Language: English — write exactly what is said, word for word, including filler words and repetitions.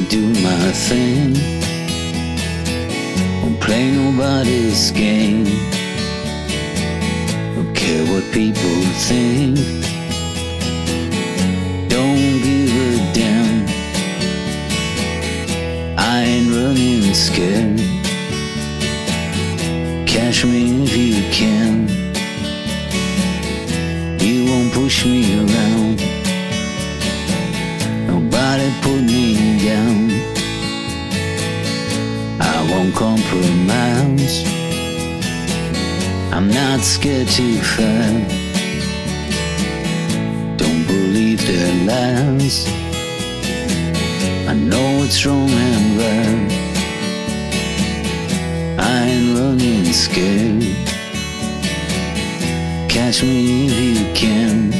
do my thing. Won't play nobody's game. Don't care what people think. Don't give a damn. I ain't running scared. Catch me if you can. You won't push me around. Nobody put me down. I won't compromise. I'm not scared to fight. Don't believe their lies. I know it's wrong and right. I ain't running scared. Catch me if you can.